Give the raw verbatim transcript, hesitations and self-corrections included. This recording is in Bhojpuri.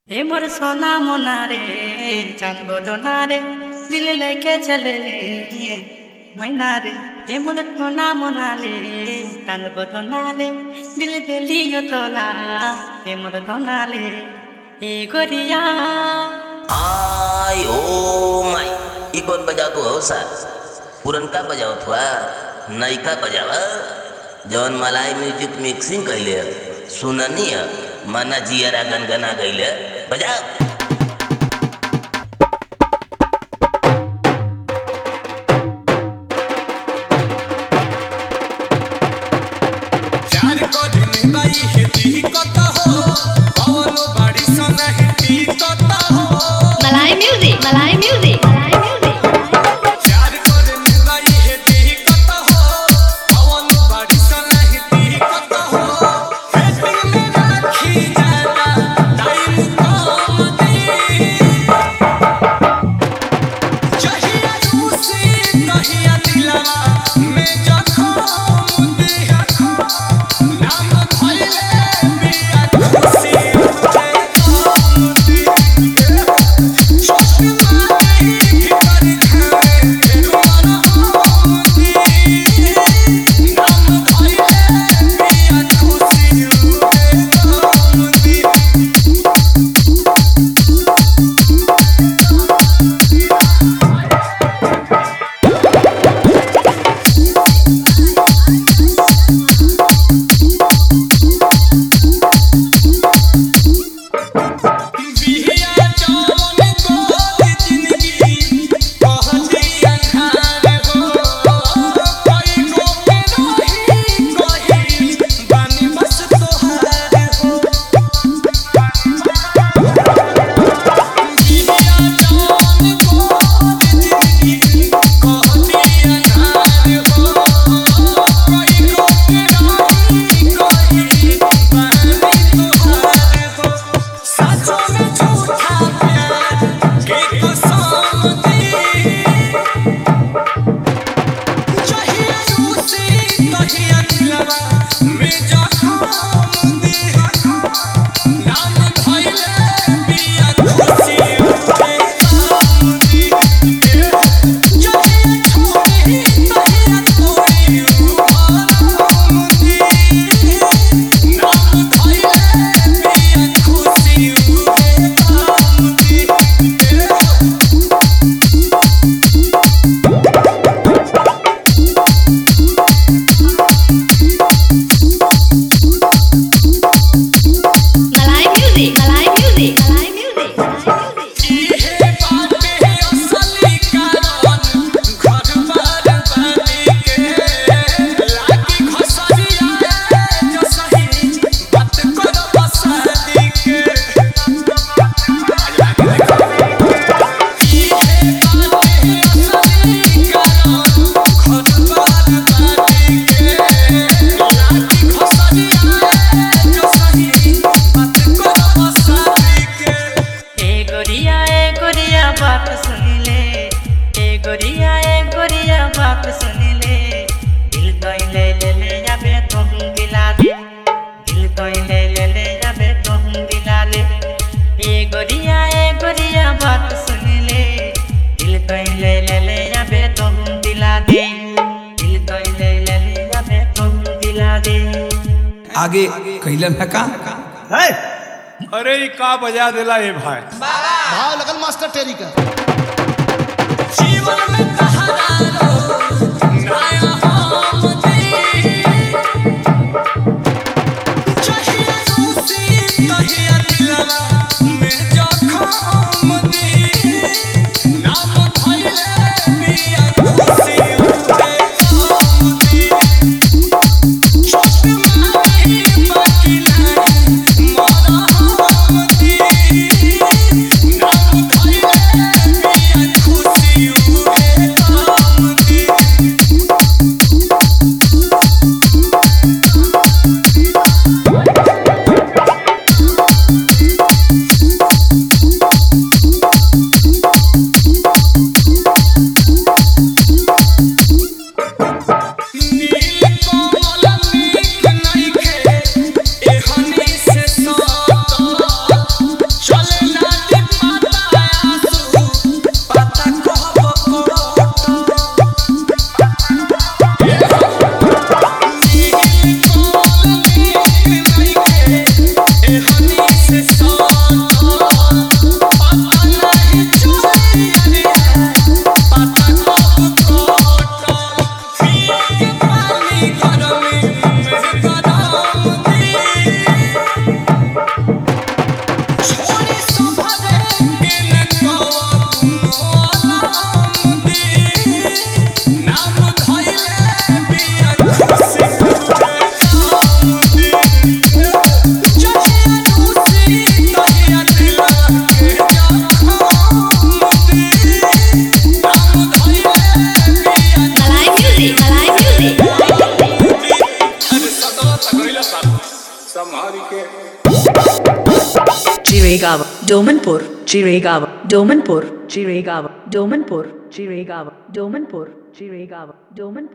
ए मोर सोना मोना रे चांद बोदोना रे दिल लेके चले ले मैना रे ए मोर सोना मोना रे चांद बोदोना रे दिल दे लियो तोला ए मोर दोना ले ए गोरिया आय ओ माय ई कौन बजाओ तू हो सा पुरनका बजाओ थवा नयका बजावा जौन मलाई म्यूजिक मिक्सिंग कइले सुननी है मना जियरा गनगना गइले बजाओ। चार को दिन गई हिती कत हो कौनो बड़ी सोना हिती कत हो मलाई म्यूजिक मलाई म्यूजिक मलाई म्यूजिक चार को दिन गई हिती कत हो कौनो बड़ी सोना हिती कत हो फेटिंग में राखी जाता टाइम कम दे चाहिए रूसी कहिया दिलवा में जखम दे नाम भइले बिया खुशी मुझे कम दे सोच मारी भीतर खाए तुम्हारा हम दे नाम भइले बिया खुशी मुझे कम दे बिहिया जौन गोद जिंदगी कहती अंधार हो कोई को के रही कही बानी बस तोहार हो बिहिया जौन गोद जिंदगी कहती अंधार हो कोई को के रही कही बानी तोहार हो साँचों में झूठा प्यार के कसम दी चाहिए रूसी कहिया दिलवा में जखम दी नाम भइले बिया खुशी मुझे कम दी चाहिए छोड़ी कहिया तोरी मरम दी नाम भइले बिया खुशी मुझे कम दी मलाई म्यूजिक मलाई म्यूजिक मलाई म्यूजिक इहे बाटे असली कारण घर बार बानी के लागी खसरिया जो सही बात करो बसादी के इहे बाटे असली कारण घर बार बानी के लागी खसरिया जो सही बात करो बसादी के ए गोरिया ए गोरिया बात सुन ले ए गोरिया ए गोरिया बात सुन ले दिल तो ले ले ले जाबे तुम दिला दे दिल तो ले ले ले जाबे तुम दिला ले ए गोरिया ए गोरिया बात सुन ले दिल तो ले ले ले जाबे तुम दिला दे दिल तो ले ले ले जाबे तुम दिला दे। आगे कैलन है का अरे ई का बजा देला ए भाई भाव लगल मास्टर टेरी का जीवन में कहारो नया हम दी चाहिए रूसी कहिया दिलवा में जखम दी नाम भइले बिया खुशी मुझे कम दी सोच मारी बाकी नहीं मरा हम दी नाम भइले बिया खुशी मुझे कम Chiregaon, Domanpur, Chiregaon, Domanpur, Chiregaon, Domanpur, Chiregaon, Domanpur, Chiregaon, Domanpur.